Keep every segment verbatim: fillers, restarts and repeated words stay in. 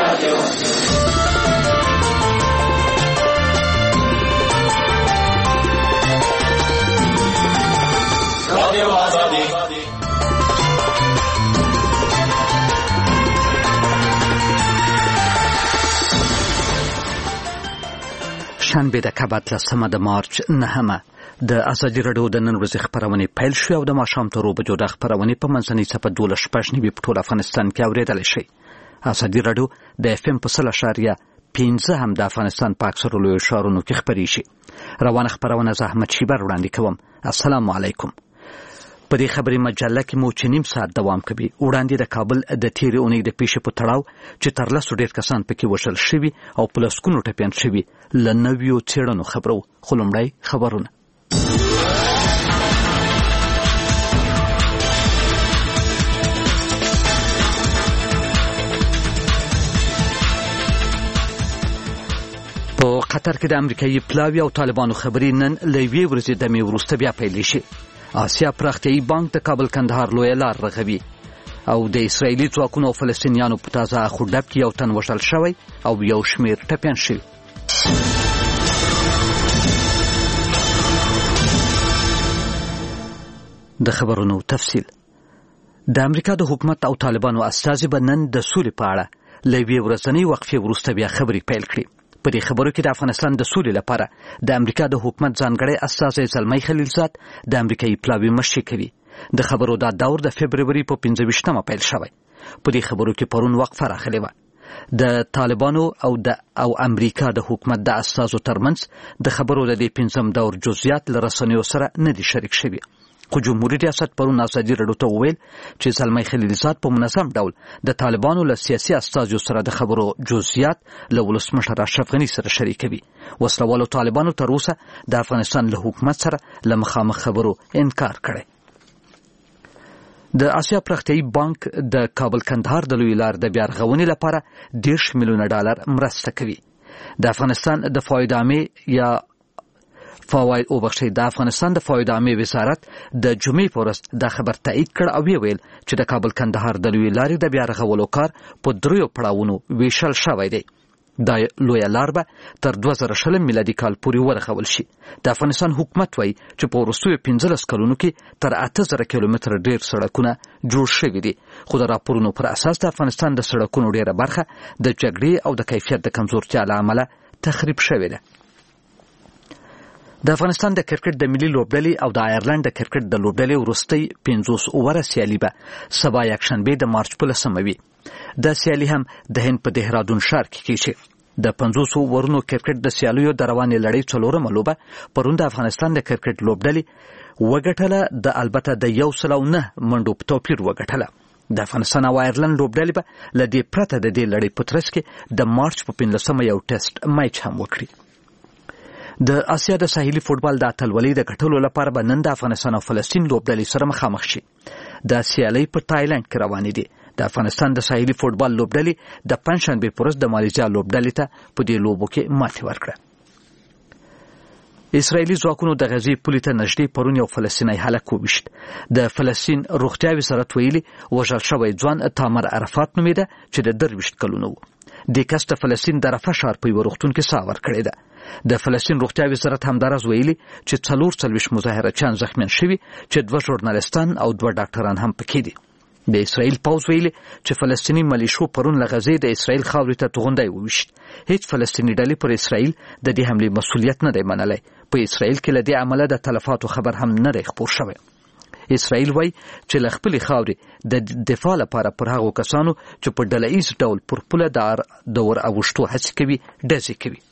شنبه د کابل لسمه د مارچ نهمه د ازادي راډیو د نن ورځې خبرونه پیل شوې او د ماښام تر اوبه بجو د خبرونه په منځنۍ څپه دولس شپږ نوي په ټول افغانستان کې اورېدلی شي. ازادي راډیو د اف ام په سل اشاریه پنځه هم د افغانستان په اکثرو لویو ښارونو کې خپرې شي. روانه خبرونه زه احمد شیبر وړاندې کوم. السلام علیکم. په دې خبري مجله کې مو چې نیم ساعت دوام کوي. وړاندې د کابل د تیرې اونۍ د پیښې په تړاو چې تر لسو ډېر کسان پکې وژل شوي او په لسګونو ټپیان شوي له نویو څېړنو خبرو. خو لومړی خبرونه. په قطر کې د امریکایي پلاوي او طالبانو خبرې نن له یوې ورځې دمې وروسته بیا پیل شي. آسیا پراختیایي بانک د کابل کندهار لویه لار رغوي او د اسرایلي ځواکونو او فلسطینیانو په تازه اخوډب کې یو تن وژل شوی او یو شمېر ټپیان شوي. د خبرونو تفصیل. د امریکا د حکومت او طالبانو استازي به نن د سولې په اړه له یوې ورځنۍ وقفې وروسته بیا خبرې پیل کړي. په دې خبرو کې د افغانستان د سولې لپاره د امریکا د حکومت ځانګړی استازی زلمی خلیلزاد د امریکایي پلاوي مشري کوي. د خبرو دا دور د فبروري په پنځه ویشتمه پیل شوی. په دې خبرو کې پرون وقفه راغلې وه. د طالبانو او د او امریکا د حکومت د استازو ترمنځ د خبرو د دې پنځم دور جزئیات له رسنیو سره نه دي شریک شوي. خو جمهوریت ریاست پرون ازادي راډیو ته وویل چې زلمی خلیلزاد په منظم ډول د طالبانو له سیاسي استازو سره د خبرو جزئیات له ولسمشر اشرف غني سره شریکوي. وسلوالو طالبانو تر اوسه د افغانستان له حکومت سره له مخامخ خبرو انکار کړی. د آسیا پراختیایي بانک د کابل کندهار د لویې لار د بیا رغونې لپاره دېرش میلیونه ډالر مرسته کوي. د افغانستان د فواید عامې یا فواید او بخښي د افغانستان د فواید عامې وزارت د جمعې په ورځ دا خبر تایید کړ او ویل چې د کابل کندهار د لویې لارې د بیا رغولو کار په دریو پړاوونو ویشل شوی دی. دا لویه لار به تر دوه زره شلم میلادي کال پورې ورغول شي. د افغانستان حکومت وایي چې په وروستیو پنځلس کلونو کې تر اته زره کیلومتره ډېر سړکونه جوړ شوي دي. خو د راپورونو پر اساس د افغانستان د سړکونو ډېره برخه د جګړې او د کیفیت د کمزورتیا له امله تخریب شوې ده. د افغانستان د کرکټ د ملي لوبډلې او د آیرلند د کرکټ د لوبډلې وروستۍ پنځوس اووره سیالي به سبا یکشنبه د مارچ په لسمه وي. دا سیالي هم د هند په دهرادون ښار کې کیږي. د پنځوس اوورونو کرکټ د سیالیو د روانې لړۍ څلورمه لوبه پرون د افغانستان د کرکټ لوبډلې وګټله د البته د یو سل او نه منډو په توپیر وګټله. د افغانستان او آیرلند لوبډلې به له دې پرته د دې لړۍ په ترڅ کې د مارچ په پنځلسمه یو ټیسټ میچ هم وکړي. د آسیا د ساحلي فوټبال د اتلولۍ د ګټلو لپاره به نن د افغانستان او فلسطین لوبډلې سره مخامخ شي. د سیالۍ په تایلند کې روانې دي. د افغانستان د ساحلي فوټبال لوبډلې د پنځشنبې په ورځ د مالیزیا لوبډلې ته په دې لوبو کې ماتې ورکړه. اسرائیلي ځواکونو د غزې پولې ته نږدې پرون یو فلسطینی هلک وویشت. د فلسطین روغتیا وزارت ویلي وژل شوی ځوان تامر عرفات نومیده چې د درویشت کلونو و. د کس د فلسطین د رفح ښار په یوه روغتون کې ساه ورکړې ده. د فلسطین روغتیا وزارت همداراز ویلي چې څلور څلوېښت مظاهرچیان زخمیان شوي چې دوه ژورنالستان او دوه ډاکټران هم پکې دي. د اسرائیل پوځ ویلي چې فلسطیني ملیشو پرون له غزې د اسرائیل خاورې ته توغندی وویشت. هیڅ فلسطیني ډلې پر اسرائیل د دې حملې مسؤلیت نه دی منلی. په اسرائیل کې له دې عمله د تلفاتو خبر هم نه دی خپور شوی. اسرائیل وایي چې له خپلې خاورې د دفاع لپاره پر هغو کسانو چې په ډله ایز ډول پر پوله د ور اوښتو هڅې کوي ډزې کوي.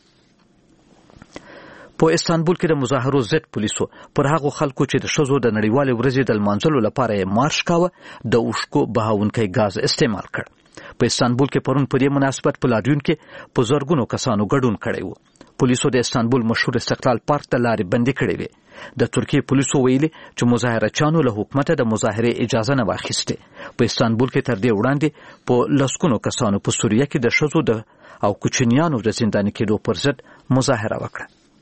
په استانبول کې د مظاهرو ضد پولیسو پر هغو خلکو چې د ښځو د نړیوالې ورځې د لمانځلو لپاره یې مارش کاوه د اوښکو بهاونکی ګاز استعمال کړ. په استانبول کې پرون په دې مناسبت په لاریون کې په زرګونو کسانو ګډون کړی و. پولیسو د استانبول مشهور استقلال پارک ته لارې بندي کړې وې. د ترکیې پولیسو ویلي چې مظاهرچیانو له حکومته د مظاهرې اجازه نه واخیستې. په استانبول کې تر دې وړاندې په لسګونو کسانو په سوریه کې د ښځو د او کوچنیانو د زنداني کېدو پر ضد مظاهره وکړه.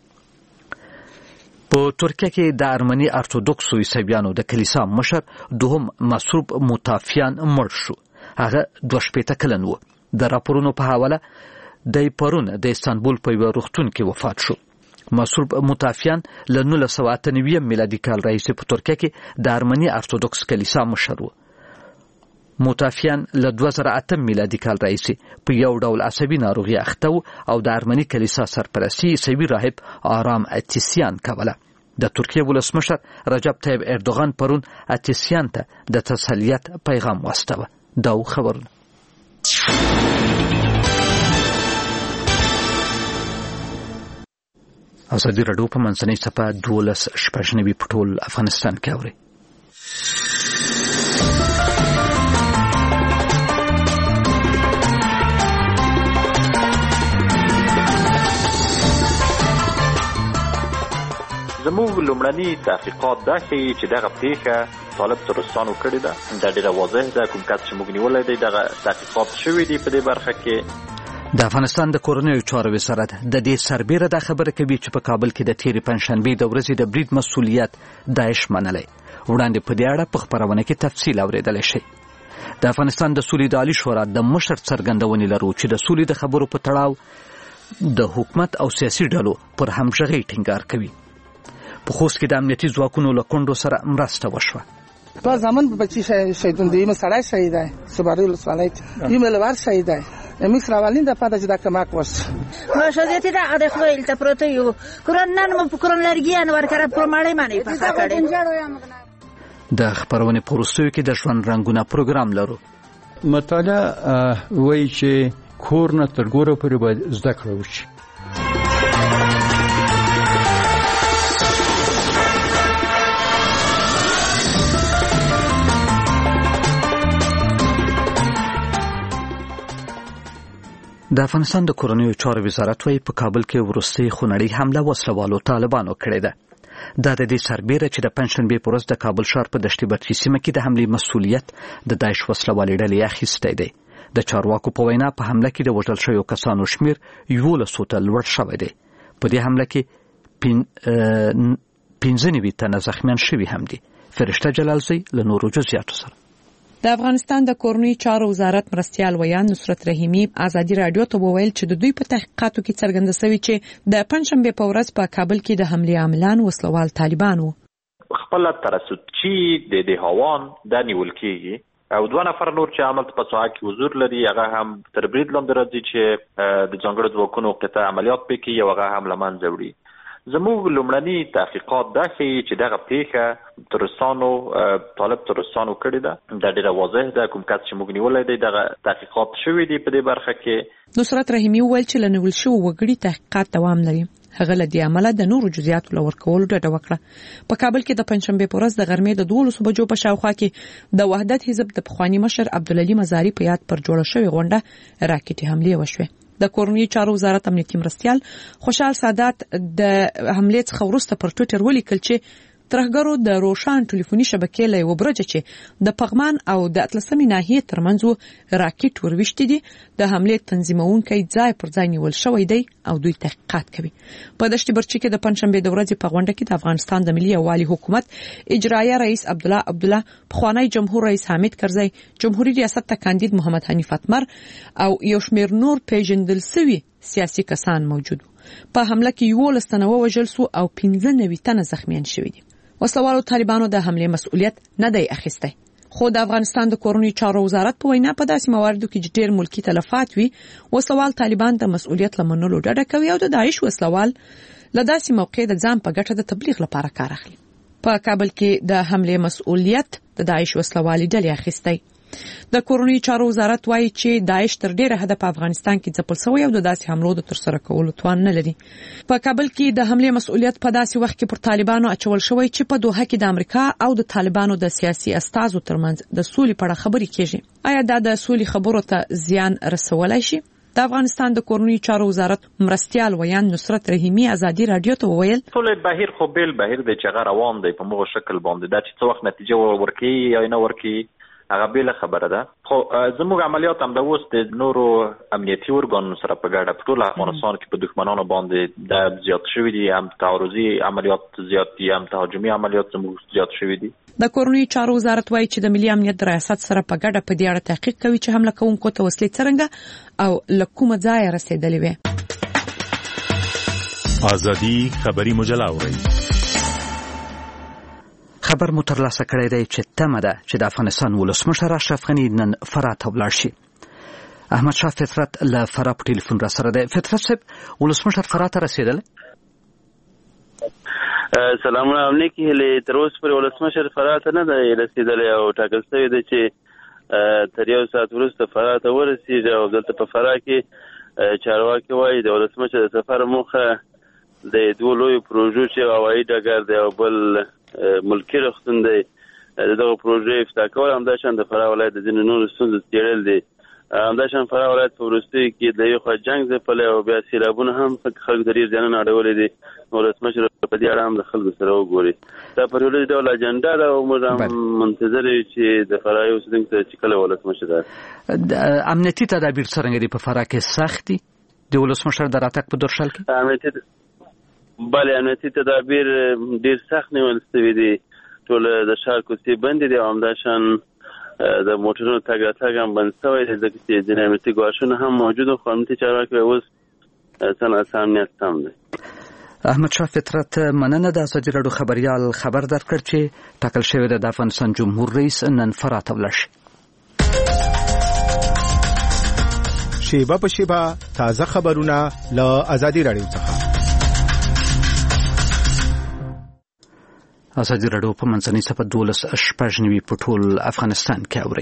په ترکیه کې د ارمني ارتودوکسو عیسویانو د کلیسا مشر دوهم مسروب موتافیان مړ شو. هغه دوه شپېته کلن و. د راپورونو په حواله د پرون د استانبول په یو روغتون کې وفات شو. مسعود متافیان له نولس سوه اته نوي میلادي کال راهیسې په ترکیه کې د ارمني ارتودوکس کلیسا مشر و. متافیان له دوه زره اته میلادي کال راهیسې په یو ډول عصبي ناروغي اخته و او د ارمني کلیسا سرپرستي عیسوي راهب آرام اتیسیان کوله. د ترکیه ولسمشر رجب طیب اردوغان پرون اتیسیان ته د تسلیت پیغام واستوه. دا خبرونه. ازادي راډیو په منځنۍ صفحه دولس شپږ نوي په ټول افغانستان کې اوري. زموږ لومړني تحقیقات دا ښیي چې دغه پیښه طالب ترستانو کړې ده. دا ډېره واضح ده. کوم کس چې موږ نیولی دی دغه تحقیقات شوي دي په دې برخه کې. د افغانستان د کورنیو چارو وزارت د دې سربیره دا خبره کوي چې په کابل کې د تیرې پنجشنبې د ورځې د برید مسؤلیت داعش منلی. وړاندې په دې اړه په خپرونه کې تفصیل اورېدلی شي. د افغانستان د سولې د عالي شورا د مشر څرګندونې لرو چې د سولې د خبرو په تړاو د حکومت او سیاسي ډلو پر همغږۍ ټینګار کوي. په خوست کې د امنیتي ځواکونو له کونډو سره مرسته وشوه. با زمان بچی شهیدون دی مسړای شهید دی سباری ولسوالۍ دی ملوار شهید دی امس راولین د پاده چې دا کماک وس ما شهادت دا د خپل ته پروت یو قرآن نن مو قرآن لرګیان ورکړه پرماړې معنی پخا کړي. د خبرونه پروستوي کې د ژوند رنگونه پروګرام لرو. مطالعه وایي چې کور نه تر ګوره پورې باید زده کړه وشي. د افغانستان د کورنیو چارو وزارت وايي په کابل کې وروستۍ خونړۍ حمله وسلوالو طالبانو کړې ده. دا د دې سربیره چې د پنجشنبې په ورځ د کابل ښار په دشتي برچي سیمه کې د حملې مسؤلیت د داعش وسلوالې ډلې اخیستی دی. د چارواکو په وینا په حمله کې د وژل شویو کسانو شمیر یولسو ته لوړ شوی دی. په دې حمله کې پنځه نوي تنه زخمیان شوي هم دي. فرشته جلالزی له نورو جزئیاتو سره. د افغانستان د کورنیو چارو وزارت مرستیال ویان نصرت رحیمی ازادي رادیو ته وویل چې د دوی په تحقیقاتو کې څرګنده شوی چې د پنجشنبې په ورځ په کابل کې د حملې عاملان وسلوال طالبان وو. خپل ترسوچی د د هوان د نیول کېږي او دوه نفر نور چې عمل په ساحه کې حضور لري هغه هم تر برید لاندې راځي چې د ځانګړو ځواکونو قطع عملیات پکې یو هغه هم لمنځه وړي. زموږ لومړني تحقیقات دا ښیي چې دغه پیښه ترستانو طالب ترستانو کړې ده. دا ډېره واضح ده. کوم کس چې موږ نیولی دی دغه تحقیقات شوي دي په دې برخه کې. نصرت رحیمی وویل چې له نیول شوو وګړي تحقیقات دوام لري. هغه له دې عمله د نورو جزئیاتو له ورکولو ډډه وکړه. په کابل کې د پنجشنبې په ورځ د غرمې د دولسو بجو په شاوخوا کې د وحدت حزب د پخواني مشر عبدالعلي مزاري په یاد پر جوړه شوې غونډه راکټي حملې وشوې. د کورنیو چارو وزارت امنیتي مرستیال خوشحال سادات د حملې څخه وروسته پر ټویټر ولیکل چې ترهګرو د روشان ټلیفوني شبکې له یو برج چې د پغمان او د اتلسمې ناحیې ترمنځ راکټ ورويشتي دي د حملې تنظیمونکي ځای پر ځای نیول شوی دی او دوی تحقیقات کوي. په دشت برچي کې د پنجشنبې د ورځې په غونډه کې د افغانستان د ملي یووالي حکومت اجرایه رئیس عبد الله عبد الله، پخوانی جمهور رئیس حامد کرزی، جمهوریت ریاست ته کاندید محمد حنیف اتمر او یو شمېر نور پیژندل شوي سیاسي کسان موجود وو. په حمله کې یولس تنه وژل شو او پنځه نوي تنه زخمیان شوي دي. وسلوالو طالبانو د حملې مسؤلیت نه دی اخیستی. خو د افغانستان د کورنیو چارو وزارت په وینا په داسې مواردو کې چې ډېر ملکی تلفات وي وسلوال طالبان د مسؤلیت لمنلو ډډه کوي او د داعش وسلوال له داسې موقع د ځان په ګټه د تبلیغ لپاره کار اخلي. په کابل کې د حملې مسؤلیت د داعش وسلوالي ډلې اخیستی. د کورنیو چارو وزارت وایي چې داعش تر ډیره حده په افغانستان کې ځپل شوی او د داسې حملو د ترسره کولو توان نه لري. په کابل کې د حملې مسؤلیت په داسې وخت کې پر طالبانو اچول شوی چې په دوحه کې د امریکا او د طالبانو د سیاسي استازو ترمنځ د سولې په اړه خبرې کیږي. آیا دا د سولې خبرو ته زیان رسولای شي؟ د افغانستان د کورنیو چارو وزارت مرستیال ویان نصرت رحیمی ازادي رادیو ته وویل ټول بهیر خو بیل بهیر د چغه روان دی په موږ شکل باندې دا چې څو وخت نتیجه ورکړي یا نه ورکړي هغه بیل خبره ده. خو زموږ عملیات هم د اوس د نورو امنیتي ارګانونو سره په ګډه په ټول افغانستان کې په دښمنانو باندې د زیات شوي دي، هم تعرضي عملیات زیات دي، هم تهاجمي عملیات زموږ زیات شوي دي. د کورنۍ چارو وزارت وایي چې د ملي امنیت ریاست سره په ګډه په دې اړه تحقیق کوي چې حمله کوونکو ته وسلې څرنګه او له کومه ځایه رسېدلې وي. ازادي خبري مجله اوري. خبر مو ترلاسه کړی دی چې تمه ده چې د افغانستان ولسمشر اشرف غني نن فراه ته ولاړ شي. احمد شاه فطرت له فراه په ټلیفون را سره دی. فطرت صاحب، ولسمشر فراه ته رسېدلی؟ سلامونه علیکم. هلې تر اوسه پورې ولسمشر فراه ته نه دی رسېدلی او ټاکل شوی دی چې تر یو ساعت وروسته فراه ته ورسېږي او دلته په فراه کې چارواکي وایي د ولسمشر د سفر موخه د دوه لویو پروژو چې هوایي ډګر دی او بل ملکی روغتون دی دغه پروژې افتتاح کول، همداشان د فراه ولایت د ځینو نورو ستونزو څېړل دي. همداشان فراه ولایت په وروستیو کې د یو خوا جنګ ځپلی او بیا سیلابونه هم خلکو ته ډېر زیانونه اړولي دي. ولسمشر په دې اړه هم د خلکو سره وګوري. دا په ټولنیز ډول اجنډا ده او موږ هم منتظر یو چې د فراه اوسېدونکو ته چې کله ولسمشر راشي. امنیتي تدابیر څرنګه دي په فراه کې؟ سخت دي د ولسمشر د راتګ په درشل کې؟ امنیتي بله امنیتي تدابیر ډېر سخت نیول شوي دي. ټول د ښار کوڅې بندې دي او همداشان د موټرونو تګ راتګ هم بند شوی دی ځکه چې ځینې امنیتي ګواښونه هم موجود وو، خو امنیتي چارواکي اوس څه ناڅه امنیت تام دی. احمد شاه فطرت، مننه. د ازادي راډیو خبریال خبر درکړ چې ټاکل شوی دی د افغانستان جمهور رئیس نن فراه ته ولاړ شي. شیبه په شیبه تازه خبرونه له ازادي راډیو څخه. ازادي راډیو په منځنۍ صفحه دولس شپږ نوي په ټول افغانستان کې اوري.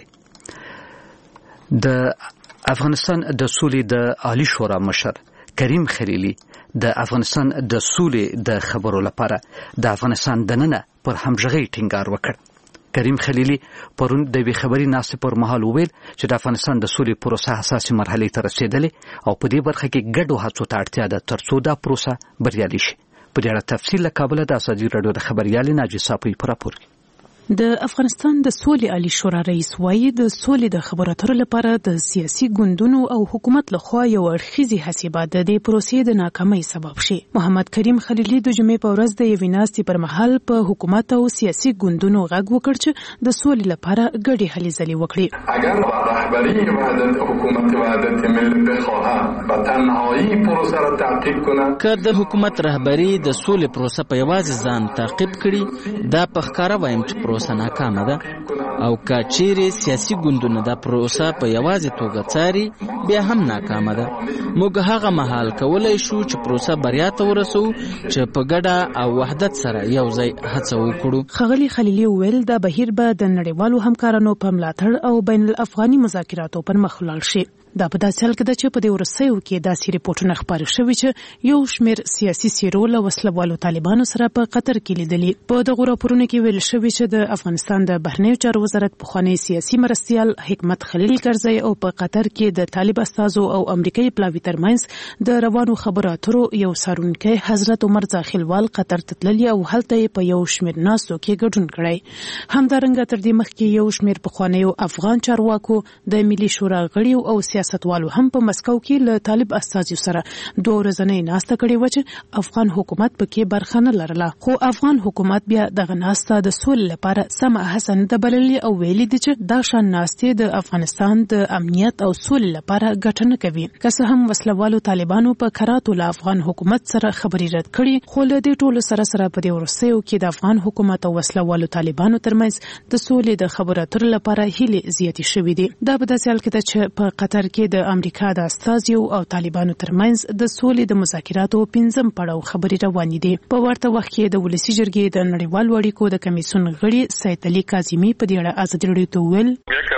د افغانستان د سولې د عالی شورا مشر کریم خلیلی د افغانستان د سولې د خبرو لپاره د افغانستان دننه پر همغږۍ ټینګار وکړ. کریم خلیلی پرون د وی خبري ناستې پر مهال وویل چې د افغانستان د سولې پروسه حساسه مرحله ته رسیدلې او په دې برخه کې ګډو هڅو ته اړتیا ده ترڅو دا پروسه بریالي شي. په دې اړه تفصیل له کابل د ازادي راډیو د خبريال ناجي صافي پر راپور کې. د افغانستان د سولې عالی شورا رئیس وایي د سولې د خبرو اترو لپاره د سیاسي ګوندونو او حکومت لخوا یو اړخیزي حسابات د دې پروسې د ناکامۍ سبب شي. محمد کریم خلیلی د جمعې په ورځ د یوې ناستې پر مهال په حکومت او سیاسي ګوندونو غږ وکړ چې د سولې لپاره ګډې هلې ځلې وکړي. اگر رهبری وحدت حکومت وحدت ملت بخواهد و تنهایی پروسه را تعقیب کند، که د حکومت رهبری د سولې پروسه په یوازې ځان تعقیب کړي، دا په ښکاره وایم چې پروسه ناکامه ده او که چیرې سیاسي ګوندونه دا پروسه په یوازې توګه څاري بیا هم ناکامه ده. موږ هغه مهال کولی شو چې پروسه بریا ته ورسو چې په ګډه او وحدت سره یو ځای هڅه وکړو. ښاغلي خلیلي وویل دا بهیر به د نړیوالو همکارانو په ملاتړ او بین الافغاني مذاکراتو پر مخ ولاړ شي. دا په داسې حال کې ده چې په دې وروستیو کې داسې ریپورټونه خپاره شوي چې یو شمېر سیاسي څېرو له وسلوالو طالبانو سره په قطر کې لیدلي. په دغو راپورونو کې ویل شوي چې د افغانستان د بهرنیو چارو وزارت پخوانی سیاسي مرستیال حکمت خلیل کرزی او په قطر کې د طالب استازو او امریکایي پلاوي ترمنځ د روانو خبرو اترو یو څارونکی حضرت عمر ځاخیلوال قطر ته تللي او هلته یې په یو شمېر ناستو کې ګډون کړی. همدارنګه تر دې مخکې یو شمېر پخوانیو افغان چارواکو د ملي شورا غړیو او سیاستوالو هم په مسکو کې له طالب استازو سره دوه ورځنۍ ناسته کړې و چې افغان حکومت پکې برخه نه لرله، خو افغان حکومت بیا دغه ناسته د سولې لپاره سمه هڅه نه بللې او ویلي دي چې دا شان ناستې د افغانستان د امنیت او سولې لپاره ګټه نه کوي. که څه هم وسلوالو طالبانو په کراتو له افغان حکومت سره خبرې رد کړي، خو له دې ټولو سره سره په دې وروستیو کې د افغان حکومت او وسلوالو طالبانو ترمنځ د سولې د خبرو اترو لپاره هیلې زیاتې شوې دي. دا په داسې حال کې ده چې په قطر کې د امریکا د استازیو او طالبانو ترمنځ د سولې د مذاکراتو پنځم پړاو خبرې روانې دي. په ورته وخت کې د ولسی جرګې د نړیوالو اړیکو د کمیسیون غړي سید علي کاظمي په دې اړه ازادي راډیو ته وویل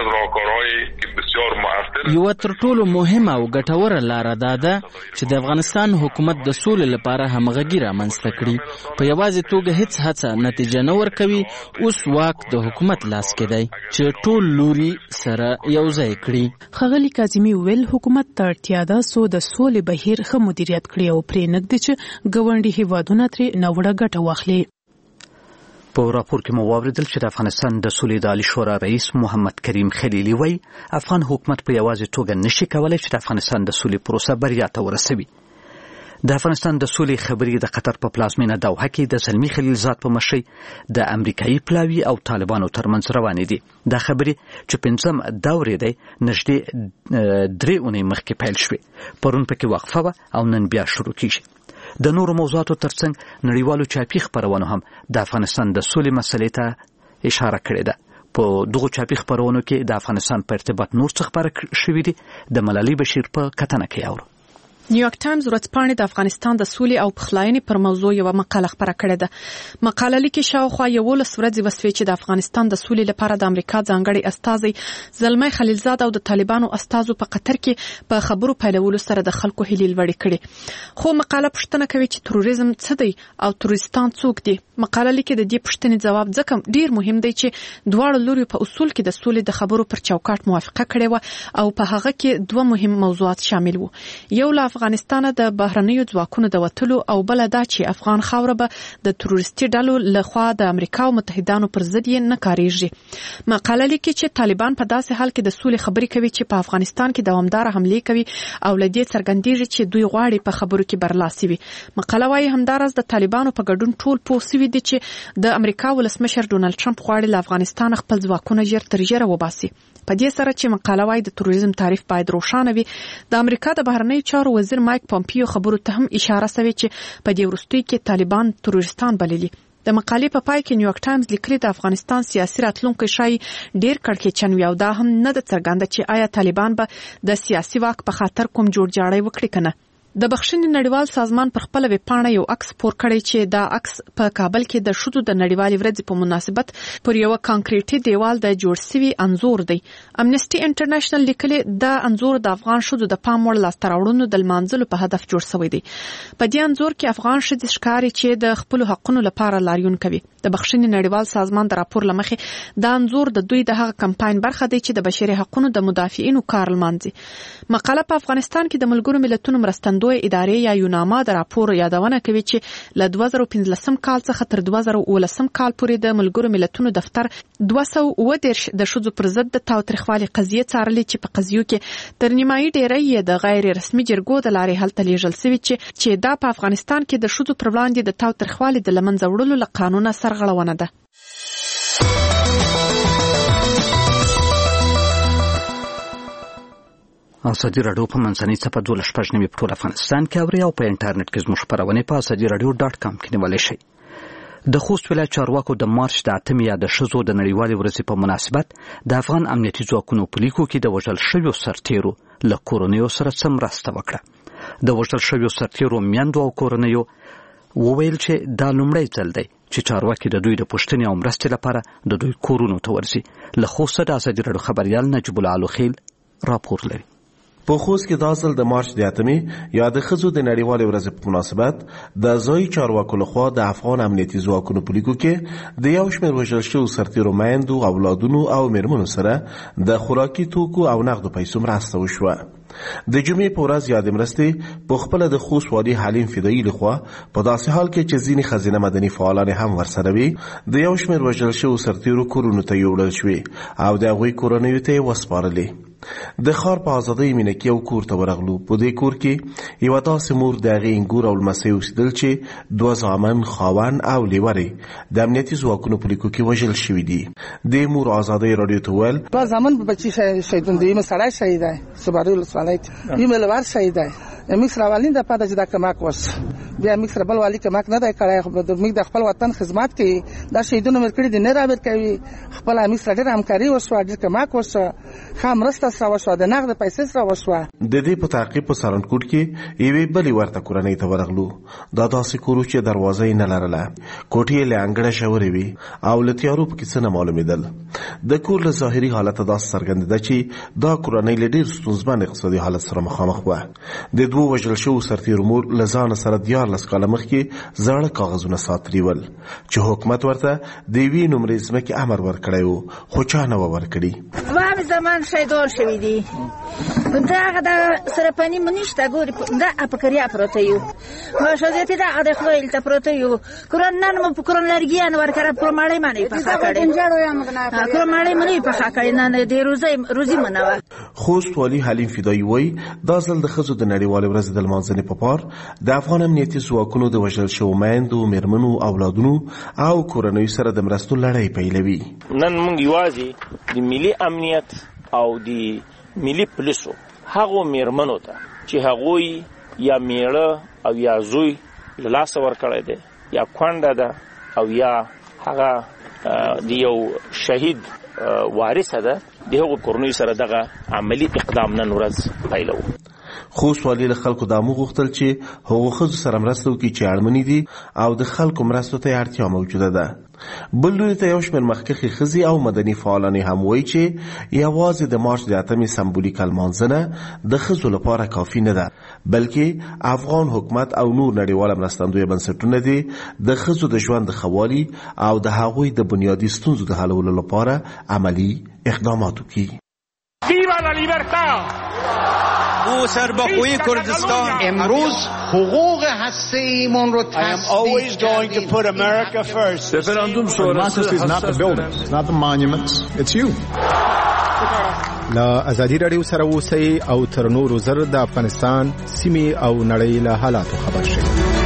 یو تر ټولو مهمه او ګټوره لاره دا ده چې د افغانستان حکومت د سولې لپاره همغږي رامنځته کړي. په یوازې توګه هیڅ هڅه نتیجه نه ورکوي. اوس واک د حکومت لاس کې دی چې ټول لوري سره یو ځای کړي. ښاغلي کاظمي ویل حکومت ته اړتیا ده څو د سولې بهیر ښه مدیریت کړي او پرې نږدې چې ګاونډي هیوادونه ترې ناوړه ګټه واخلي. په راپور کې مو واوریدل چې د افغانستان د سولې د عالی شورا رئیس محمد کریم خلیلي وایي افغان حکومت په یوازې توګه نشي کولی چې د افغانستان د سولې پروسه بریا ته ورسوي. د افغانستان د سولې خبرې د قطر په پلازمینه دوحه کې د زلمی خلیلزاد په مشرۍ د امریکایي پلاوي او طالبانو ترمنځ روانې دي. دا خبرې چې پنځم دورې دی نږدې درې اونۍ مخکې پیل شوې، پرون پکې وقفه وه او نن بیا شروع کیږي. د نورو موضوعاتو ترڅنګ نړیوالو چاپي خپرونو هم د افغانستان د سولې مسلې ته اشاره کړې ده. په دغو چاپي خپرونو کې د افغانستان په ارتباط نور څه خپاره شوي دي. د ملالۍ بشیر په کتنه کې اورو. نیویارک ټایمز ورځپاڼې د افغانستان د سولې او پخلاینې پر موضوع یو مقاله خپره کړې ده. مقاله لیکي شاوخوا یولس ورځې وسوې چې د افغانستان د سولې لپاره د امریکا ځانګړي استازي زلمی خلیلزاد او د طالبانو استازو په قطر کې په خبرو پیلولو سره د خلکو هیلې لوړې کړې. خو مقاله پوښتنه کوي چې تروریزم څه دی او تروریستان څوک دي. مقاله لیکي د دې پوښتنې ځواب ځکه ډیر مهم دی چې دواړو لوري په اصول کې د سولې د خبرو پر چوکاټ موافقه کړې و او په هغه کې دوه مهم موضوعات شامل وو. یو له افغانستان د بهرنیو ځواکونو د وتلو او بل دا چې افغان خاوره به د تروریستي ډلو لخوا د امریکا او متحدانو پر ضد یې نه کاریږي. مقاله لیکي چې طالبان په داسې حال کې د سولې خبرې کوي چې په افغانستان کې دوامداره حملې کوي او لدې څرګندېږي چې دوی غواړي په خبرو کې برلاسي وي. مقاله وايي همدارس د طالبانو په ګډون ټول پوه سوي دي چې د امریکا ولسمشر ډونالد ټرمپ غواړي له افغانستان خپل ځواکونه ژر تر ژره وباسي. په دې سره چې مقاله وايي د تروریزم تعریف باید روښانه وي. د امریکا د بهرنیو چارو وزیر مایک پومپیو خبرو ته هم اشاره شوې چې په دې وروستیو کې طالبان تروریستان بللي. د مقالې په پای کې نیویارک ټایمز لیکلي د افغانستان سیاسي راتلونکی شایي ډیر کړکېچن وي او دا هم نه ده څرګنده چې آیا طالبان به د سیاسي واک په خاطر کوم جوړجاړی وکړي کنه. د بخښنې نړیوال سازمان پر خپل ویب پاڼه یو عکس خپور کړی چې دا عکس په کابل کې د ښځو د نړیوالې ورځې په مناسبت پر یو کانکریټي دیوال د جوړ شوي انځور دی. امنیسټي انټرنیشنل لیکلي دا انځور د افغان ښځو د پام وړ لاسته راوړنو د لمانځلو په هدف جوړ شوی دی. په دې انځور کې افغان ښځې ښکاري چې د خپل حقونو لپاره لاریون کوي. د بخښنې نړیوال سازمان د راپور لمخې دا انځور د دوی د هغه کمپاین برخه دی چې د بشري حقونو د مدافعینو کار لمانځي. مقاله په افغانستان کې د ملګرو ملتونو مرستندوی ادارې یا یوناما د راپور یادونه کوي چې له دوه زره پنځلسم کال څخه تر دوه زره اوولسم کال پورې د ملګرو ملتونو دفتر دوه سوه اووه دېرش د ښځو پر ضد د تاوتریخوالي قضیې څارلې چې په قضیو کې تر نیمایي ډیری یې د غیر رسمي جرګو د لارې هلته لیږل شوي چې چې دا په افغانستان کې د ښځو پر وړاندې د تاوتریخوالي د له منځه وړلو له قانونه سرغړونه ده. ازادي راډیو په منځنۍ څپه دولس شپږ نوي په ټول افغانستان کې اوري او په انټرنیټ کې زموږ خپرونې په ازادي راډیو ډاټ کام کې نیولی شئ. د خوست ولایت چارواکو د مارچ د اتمې یا د ښځو د نړیوالې ورځې په مناسبت د افغان امنیتي ځواکونو په لیکو کې د وژل شویو سرتیرو له کورنیو سره څه مرسته وکړه. د وژل شویو سرتیرو میندو او کورنیو وویل چې دا لومړی ځل دی چې چارواکي د دوی د پوښتنې او مرستې لپاره د دوی کورونو ته ورځي. له خوسته د ازادي راډیو خبریال نجیب الله الوخیل راپور لري. په خوست کې دا ځل د مارچ د اتمې یا د ښځو د نړیوالې ورځې په مناسبت د ځایي چارواکو لخوا د افغان امنیتي ځواکونو په لیکو کې د یو شمېر وژل شویو سرتیرو میندو اولادونو او میرمنو سره د خوراکي توکو او نغدو پیسو مرسته وشوه. د جمعې په ورځ یادې مرستې په خپله د خوست والي حلیم فدایي لخوا په داسې حال کې چې ځینې ښځینه مدني فعالان هم ورسره وي د یو شمېر وژل شویو سرتیرو کورونو ته یوړل شوې او د هغوی کورنیو ته یې وسپارلې. د ښار په ازادۍ مینکي یو کور ته ورغلو. په دې کور کې یوه داسې مور د هغې انګور او لمسۍ اوسېدل چې دوه زامن خاوند او لیورې د امنیتي ځواکونو په لیکو کې وژل شوي دي. د مور ازادۍ راډیو ته وویل دوه زامن بچي شهیدون دي. یمه سړی شهید دی صباري ولسوالۍ ته، یمه لور شهید دی. میکس راولین د پاده چې دا کماک وس بیا میکس ربل والی کماک نه دی کړی. خو د میک د خپل وطن خدمت کوي. دا شهیدونه مې کړي دي نه رابر کوي. خپل میکس ډېر همکاري وشوه، ډېر کماک وشوه، ښه مرسته سره وشوه، د نغد پیسې سره وشوه. د دې په تعقیب په سرنکوټ کې یوې بلې ورته کورنۍ ته ورغلو. دا داسې کور چې دروازه یې نه لرله، کوټې یې له انګړه ژورې وي او له تیارو پکې څه نه معلومېدل. د کور له ظاهري حالته داسې څرګندېده چې دا کورنۍ له ډېر ستونزمن اقتصادي حالت سره مخامخ وه. د دوو وژل شوو سرتیرو مور له ځانه سره دیارلس کاله مخکې زاړه کاغذونه ساتلي ول چې حکومت ورته د یوې نومرې ځمکې امر ورکړی و، خو چا نه و ورکړي. تمام زمان شهیدان شوي دي دا هغه د سرپنی منیشته ګوري دا اپکریا پروته یو شوزیتی دا د خو الته پروته یو کورن نن مو کورن لرګیان ورکره پرماړی مانی په کړه پرماړی مانی په کړه نن د روزي روزي منوه خوست والی حلیم فدایی وای دا ځل د خزو د نړیوال ورځ د لمانځنې په پار د افغان امنیتي ځواکونو د وژل شوو میندو میرمنو اولادونو او کورنۍ سره د مرستو لړۍ پیلوي. نن موږ یوازې د ملي امنیت او د ملي پولیسو هغه میرمنو ته چې هغوی یا میړه او یا زوی له لاسه ورکړی دی یا کونډه ده او یا هغه د یو شهید وارثه ده د هغو کورنیو سره دغه عملي اقدام نن ورځ پیلوو. خوست والی له خلکو دا وغوښتل چې هغو ښځو سره مرسته وکړي چې اړمنې دي او د خلکو مرستو ته اړتیا موجوده ده. بل لوري ته یو شمېر مخکښې ښځې او مدني فعالانې هم وایي چې یوازې د مارچ د اتمې سمبولیکه لمانځنه د ښځو لپاره کافي نه ده بلکې افغان حکومت او نور نړیواله مرستندویه بنسټونه دي د ښځو د ژوند د ښه والي او د هغوی د بنیادي ستونزو د حلولو لپاره عملي اقدامات وکړي. ویوا لا لیبرتا او سربخوی کردستان امروز حقوق هسته‌ایمون رو تثبیت کردیم. Referendum democracy is not the buildings, it's not the monuments, it's you. لا ازادي رادیو سره اوسئ او تر نورو زر د افغانستان سیمې او نړۍ له حالاتو خبر شئ.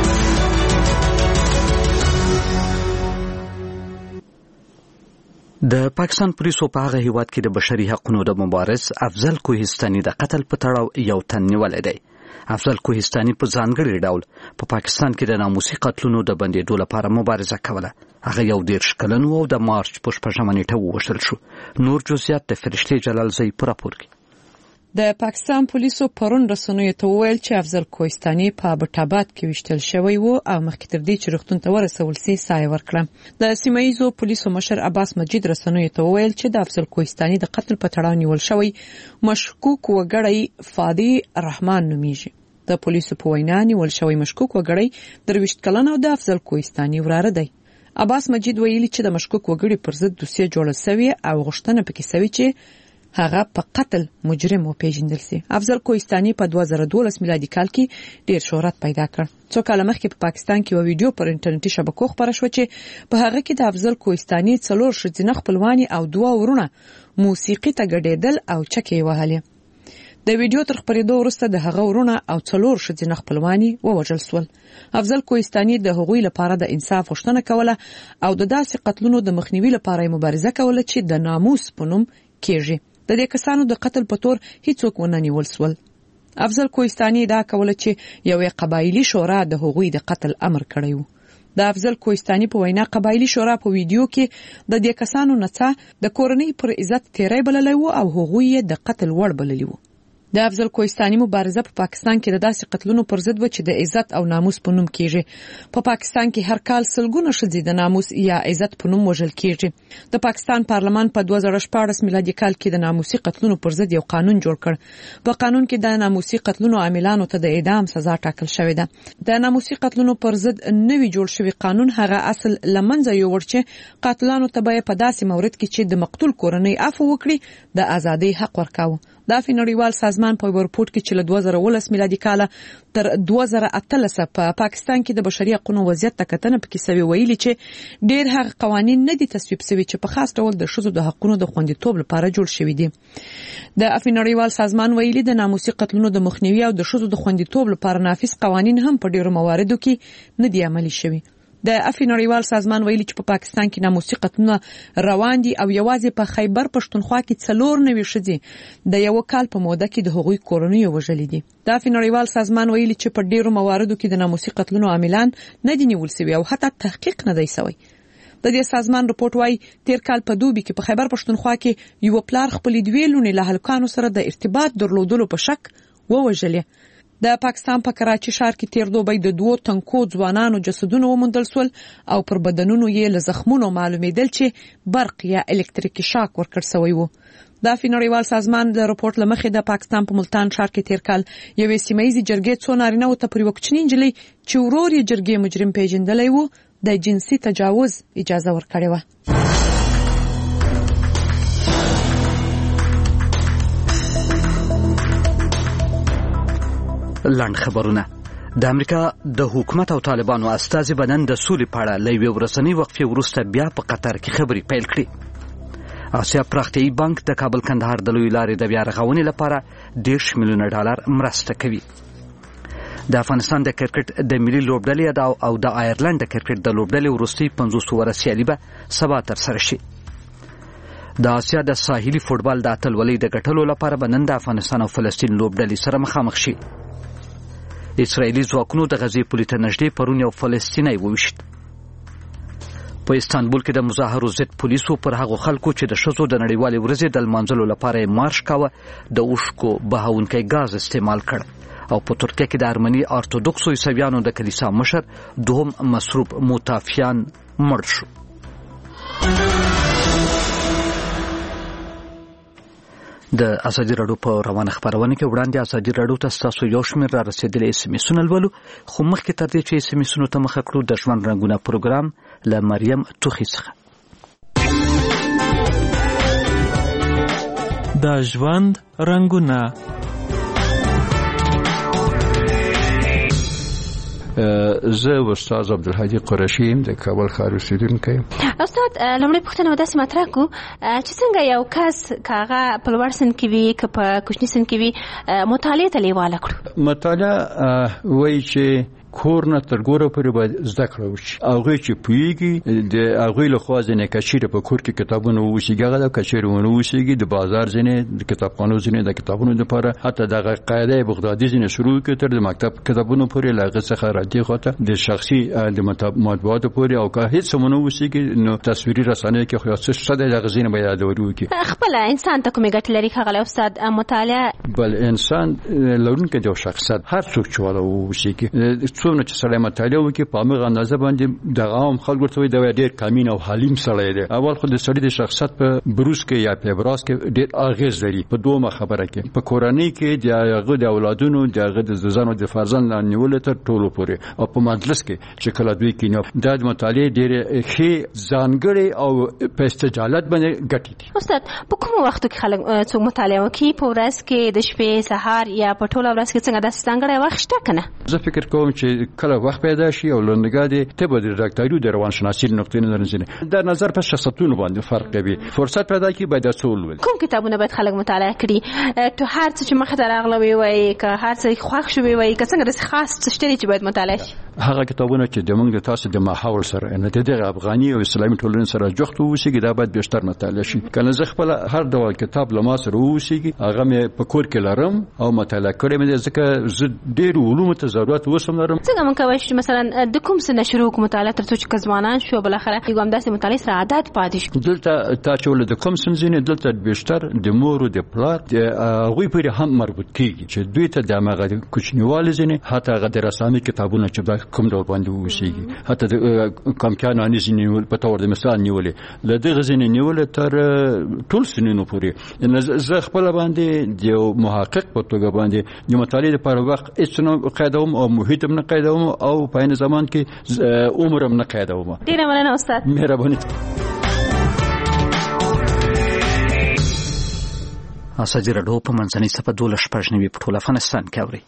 د پاکستان پولیسو په هغه هیواد کې د بشري حقوقو د مبارز افضل کوهستاني د قتل په تړاو یو تن نیولې دی. افضل کوهستاني په ځانګړي ډول په پا پاکستان کې د ناموسي قتلونو د بندېدو لپاره مبارزه کوله. هغه یو دېرش کلن و او د مارچ په شپږمه نیټه ووژل شو. نور جزئیات د فرشتې جلالزی په راپور کې. د پاکستان پولیسو پرون رسنیو ته وویل چې افضل کوهستاني په ابټاباد کې وشتل شوی و او مخکې تر دې چې روغتون ته ورسول سي سایه ورکړه. د سیمه‌ییزو پولیسو مشر عباس مجید رسنیو ته وویل چې د افضل کوهستاني د قتل په تړاو نیول شوی مشکوک وګړی فادي رحمان نومیږي. د پولیسو په وینا نیول شوی مشکوک وګړی درویشت کلن او د افضل کوهستاني وراره دی. عباس مجید ویلي چې د مشکوک وګړي پر ضد دوسیه جوړه شوې او غوښتنه پکې شوې چې هغه په قتل مجرم وپیژندل سي. افضل کوهستاني په دوه زره دولس میلادي کال کې ډیر شهرت پیدا کړ. څو کال مخکې په پاکستان کې یو ویډیو پر انټرنیټي شبکو خپاره شو چې په هغه کې د افضل کوهستاني څلور ښځینه خپلوانې او دوه ورونه موسیقي ته ګډېدل او چکې وهلې. د ویډیو تر خپرېدو وروسته د هغه ورونه او څلور ښځینه خپلوانې ووژل شول. افضل کوهستاني د هغوی لپاره د انصاف غوښتنه کوله او د داسې قتلونو د مخنیوي لپاره مبارزه کوله چې د ناموس په نوم کېږي. د دې کسانو د قتل په تور هیڅوک ونه نیول شول. افضل کوهستاني دا کوله چې یوې قبایلي شورا د هغوی د قتل امر کړی و. د افضل کوهستاني په وینا قبایلي شورا په ویډیو کې د دې کسانو نڅا د کورنۍ پر عزت تیری بللی و او هغوی یې د قتل وړ بللی و. د افضل کوهستاني مبارزه په پاکستان کې د داسې قتلونو پر ضد و چې د عزت او ناموس په نوم کېږي. په پاکستان کې هر کال سلګونه ښځې د ناموس یا عزت په نوم وژل کېږي. د پاکستان پارلمان په دوه زره شپاړس میلادي کال کې د ناموسي قتلونو پر ضد یو قانون جوړ کړ. په قانون کې د ناموسي قتلونو عاملانو ته د اعدام سزا ټاکل شوې ده. د ناموسي قتلونو پر ضد نوی جوړ شوی قانون هغه اصل لمنځه یووړ چې قاتلانو ته به په داسې مورد کې چې د مقتول کورنۍ عفو وکړي د ازادۍ حق ورکاوه. د نړیوال سازمان په ریپورت کې چې له دوه زره ولس میلادي کال تر دوه زره اتلس په پا پاکستان کې د بشري حقوقو وضعیت ته کتنه پکې سوي ویلي چې ډېر هغه قوانين نه دي تصویب شوي چې په خاص ډول د ښځو د حقوقو د خوندیتوب لپاره جوړ شوي دي. د نړیوال سازمان ویلي د ناموسي قتلونو د مخنیوي او د ښځو د خوندیتوب لپاره نافذ قوانين هم په ډېرو مواردو کې نه دي عملي شوي. د نړیوال سازمان ویلي چې په پا پاکستان کې ناموسي قتلونه روان دي او یوازې په خیبر پښتونخوا کې څلور نوي ښځې د یو کال په موده کې د هغوی کورنۍ وژلې دي. د نړیوال سازمان ویلي چې په ډیرو مواردو کې د ناموسي قتلونو عاملان نه دي نیول شوي او حتی تحقیق نه دی شوی. د دې سازمان رپورت وايي تیر کال په دوبي کې په خیبر پښتونخوا کې یو پلار خپل دوی لونې له هلکانو سره د ارتباط درلودلو په شک ووژلې. د پاکستان په کراچي ښار کې تیر دوبی د دوو تنکو ځوانانو جسدونه وموندل شول او پر بدنونو یې له زخمونو معلومېدل چې برق یا الکتریکي شاک ورکړ شوی و. د نړیوال سازمان د رپورت لمخې د پاکستان په ملتان ښار کې تیر کال یوې سیمه‌ییزې جرګې څو نارینه ته پر یوه کوچنۍ نجلۍ چې ورور یې جرګې مجرم پیژندلی و د جنسي تجاوز اجازه ورکړې وه. لاند خبرونه. د امریکا د حکومت او طالبانو استازي بنن د سولې په اړه له یوې ورځنۍ وقفې وروسته بیا په قطر کې خبرې پیل کړې. آسیا پراختیایي بانک د کابل کندهار د لویې لارې د بیا رغونې لپاره دېرش میلیونه ډالر مرسته کوي. د افغانستان د کرکټ د ملي لوبډلې او د آیرلند د کرکټ د لوبډلې وروستۍ پنځوس اووره سیالي به سبا ترسره شي. د آسیا د ساحلي فوټبال د اتلولۍ د ګټلو لپاره به نن د افغانستان او فلسطین لوبډلې سره مخامخ شي. اسرائیلي ځواکونو د غزې پولې ته نږدې پرون یو فلسطینی وویشت. په استانبول کې د مظاهرو ضد پولیسو پر هغو خلکو چې د ښځو د نړیوالې ورځې د لمانځلو لپاره یې مارش کاوه د اوښکو بهونکی ګاز استعمال کړ. او په ترکیه کې د ارمني ارتودوکسو عیسویانو د کلیسا مشر دوهم مسروب موتافیان مړ شو. د ازادي راډیو په روانه خبرونه کې وړاندې ازادي راډیو ته ستاسو یو شمېر را رسېدلي اس ام اسونه لولو، خو مخکې تر دې چې اس ام اسونو ته مخه کړو د ژوند رنګونه پروګرام له مریم توخي څخه. د ژوند رنګونه. زه استاد عبدالهادي قرشي د کابل ښار اوسیدونکی. استاد لومړی پوښتنه داسې مطرح کړو چې څنګه یو کس کاغه په لوړ سن کې وي که په کوچني سن کې وي مطالعې ته لیواله کړو؟ مطالعه وایي چې کور نه تر ګوره پورې باید زده کړه وشي. هغوی چې پوهېږي د هغوی لخوا ځینې که چېرې په کور کې کتابونه واوسېږي هغه ده، که چېرې ونه اوسېږي د بازار ځینې د کتابخانو ځینې د کتابونو دپاره حتی دغه قاعده بغدادي ځینې شروع کړي تر د مکتب کتابونو پورې له هغې څخه را دې خواته د شخصي د مطبوعاتو پورې، او که هېڅ ونه اوسېږي نو تصویري رسنیو کې خو یو څه شته دی، دغه ځینې به یادوري وکړي. خپله انسان ته کومې ګټې لري ښاغلی استاد مطالعه؟ بل انسان لرونکی د یو شخصیت هر څوک چې والا واوسېږي څومره چې سړی مطالعه وکړي په همغه اندازه باندې دغه عام خلکو ورته وایي دا ډېر کامین او حلیم سړی دی. اول خو د سړي د شخصیت په بروز کې یا په ابراز کې ډېر اغېز لري. په دومره خبره کې په کورنۍ کې د هغه د اولادونو د هغه د ځانو د فرزند نیولو تر ټولو پورې او په مجلس کې چې کله دوی کینو دا د مطالعې ډېرې ښې ځانګړې او په استجالت باندې ګټې دي. استاد په کومو وختو کې خلک څوک مطالعه کوي؟ په ورځ کې د شپې سهار یا په ټوله ورځ کې څنګه داسې ځانګړی وخت شته که نه؟ زه فکر کوم چې کله وخت پیدا شي او لنډګا د طب د ډاکټري د روانشناسي نقطې نظر نه د نظر په شخصیتونو باندې فرق کوي. فرصت پیدا کی باید اصول ول. کوم کتابونه باید خلک مطالعه کړي؟ ته هر څه چې مخه ته راغلی وي که هر څه خوښ شوی وي که څنګه داسې خاص څه شته چې باید مطالعه شي؟ هغه کتابونه چې د موږ د تاسو د ماحول سره نه د افغاني او اسلامي ټولنې سره جوخت ووسیږي دا باید بیشتر مطالعه شي. کنه زه خپل هر ډول کتاب له ما سره ووسیږي هغه مې په کور کې لرم او مطالعه کړم ځکه زه ډېر علومو ته ضرورت وسم لرم. څنګه مونږ کولی شو مثلا د کوم څه نه شروع کوو مطالعه تر څو چې ځوانان شو بل اخره یو هم داسې مطالعه سره عادت پاتې شو؟ دلته تا چې ول د کوم څه ځینې دلته بیشتر د مور او د پلار د هغوی پورې هم مربوط کیږي چې دوی ته د هغه کوچنیوالي ځینې حتی هغه د رسامي کتابونه چې کوم ډول باندې وشيږي حتی د کمکانو ځینې په تور د مثال نیولې له دغه ځینې نیولې تر ټول سنینو پورې. زه خپل باندې د محقق په توګه باندې د مطالعې لپاره وخت هیڅ نه قیدوم او محیط هم نه قیدوم او په عین زمان کې عمر هم نه قیدوم. ډیره مننه استاد. مهرباني. ازادي راډیو په منځنۍ صفحه دوله شپږ نوي په ټول افغانستان کې اوري.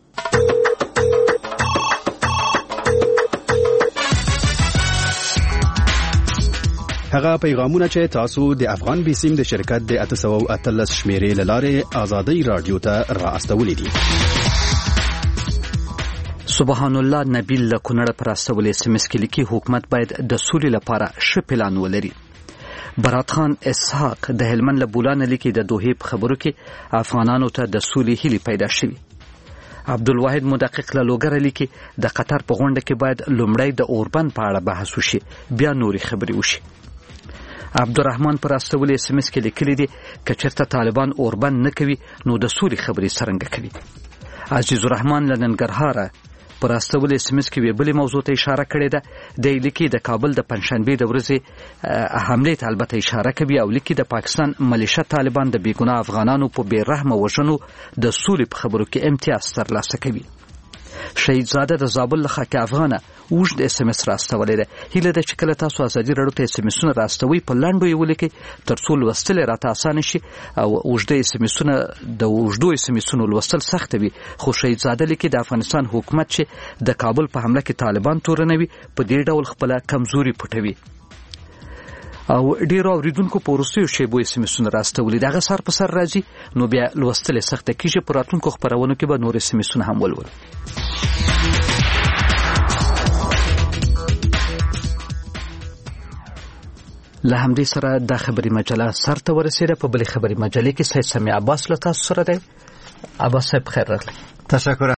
هغه پیغامونه چې تاسو د افغان بیسیم د شرکت د اته سوه او اتلس شمیرې له لارې ازادي راډیو ته را استولې دي. سبحان الله نبیل له کونړه پر استولې سمس کې لیکي حکومت باید د سولې لپاره ښه پلان ولري. برات خان اسحاق د هلمند له بولان لیکي د دوحې په خبرو کې افغانانو ته د سولې هیلې پیدا شوي. عبدالواحد مدقق له لوګره لیکي د قطر په غونډه کې باید لومړی د اوربند په اړه بحث وشي بیا نورې خبرې وشي. عبدالرحمن پر استولې اس ام اس کې لیکلي دي که چېرته طالبان اوربند نه کوي نو د سولې خبرې څرنګه کوي. عزیز الرحمن له ننګرهاره پر استولې اس ام اس کې یوې بلې موضوع ته اشاره کړې ده. دی لیکي د کابل د پنجشنبې د ورځې حملې ته البته اشاره کوي او لیکي د پاکستان ملیشه طالبان د بېګناه افغانانو په بې رحمه وژنو د سولې په خبرو کې امتیاز ترلاسه کوي. شهید زاده د زابل له خاک افغانه اوږد اس ام اس راستولې ده. هیله ده چې کله تاسو ازادي راډیو ته اس ام اسونه راستوي په لاندو یې ولیکئ ترڅو لوستل راته اسانه شي او اوږد اس ام اسونه د اوږدو اس ام اسونو لوستل سخت وي. خو شهید زاده لیکي د افغانستان حکومت چې د کابل په حمله کې طالبان تورنوي په دې ډول خپل کمزوري پټوي. او ډیرو اوریدونکو په وروستیو شیبو اس ام اسونه راستولي دغه سر په سر راځي نو بیا لوستل سخت کیږي. په راتلونکو خبرونو کې به نور اس ام اسونه هم ولولو. له همدې سره د خبري مجله سر ته ورسېده. په بلې خبري مجلې کې سید سمیع عباس له تاسو سره دی. عباس صاحب خیر راغلی. تشکر.